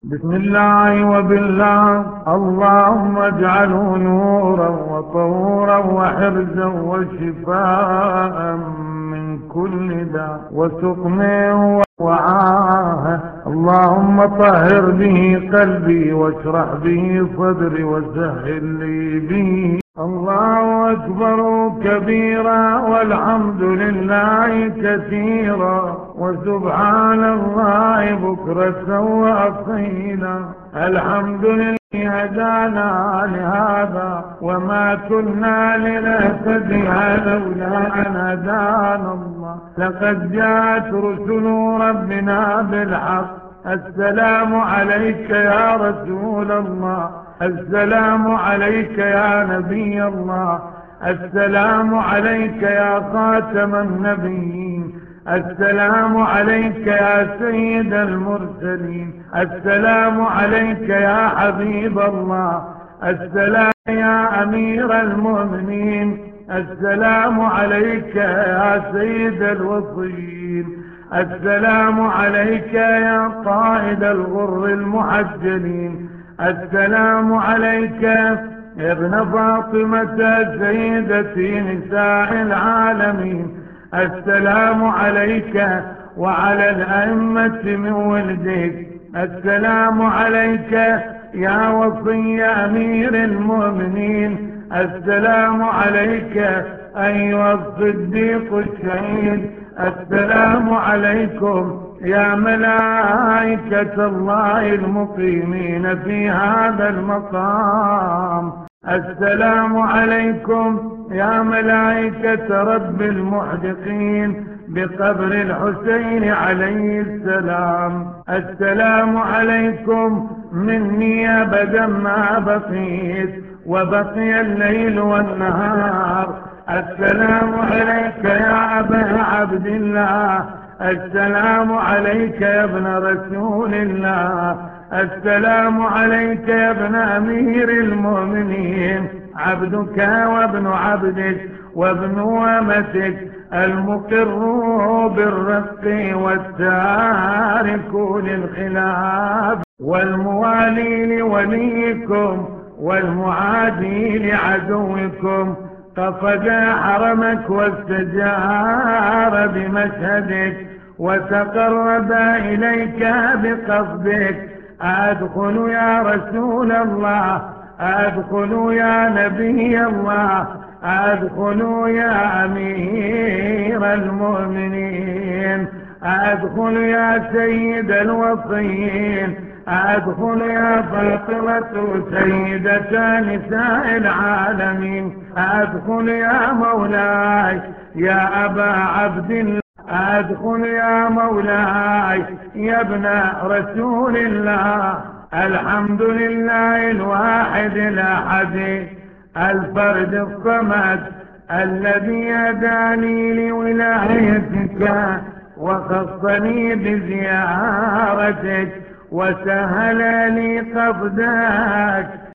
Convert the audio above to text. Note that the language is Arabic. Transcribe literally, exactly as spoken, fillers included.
بسم الله وبالله. اللهم اجعله نورا وطهورا وحرزا وشفاء من كل داء وسقم وعاهة. اللهم طهر به قلبي واشرح به صدري وسهل لي به. الله أكبر كبيرا والحمد لله كثيرا وسبحان الله بكرة وأصيلا. الحمد لله هدانا لهذا وما كنا لنهتدي لولا أن هدانا الله. لقد جاءت رسل ربنا بالحق. السلام عليك يا رسول الله، السلام عليك يا نبي الله، السلام عليك يا خاتم النبيين، السلام عليك يا سيد المرسلين، السلام عليك يا حبيب الله، السلام يا أمير المؤمنين، السلام عليك يا سيد الوصيين، السلام عليك يا قائد الغر المحجلين، السلام عليك يا ابن فاطمة سيدتي نساء العالمين، السلام عليك وعلى الأئمة من ولدك، السلام عليك يا وصي أمير المؤمنين، السلام عليك أيها الصديق الشهيد، السلام عليكم يا ملائكة الله المقيمين في هذا المقام، السلام عليكم يا ملائكة رب المحدقين بقبر الحسين عليه السلام، السلام عليكم مني أبدا ما بقيت وبقي الليل والنهار، السلام عليك يا أبا عبد الله، السلام عليك يا ابن رسول الله، السلام عليك يا ابن أمير المؤمنين، عبدك وابن عبدك وابن أمتك، المقر بالرق والتارك للخلاف والموالي لوليكم والمعادي لعدوكم، قصد حرمك واستجار بمشهدك وتقرب إليك بقصدك. أدخل يا رسول الله، أدخل يا نبي الله، أدخل يا أمير المؤمنين، أدخل يا سيد الوصيين، أدخل يا فاطمة سيدة نساء العالمين، أدخل يا مولاي يا أبا عبد الله، أدخل يا مولاي يا ابن رسول الله. الحمد لله الواحد الأحد الفرد الصمد الذي هداني لولايتك وخصني بزيارتك وسهل لي قصدك.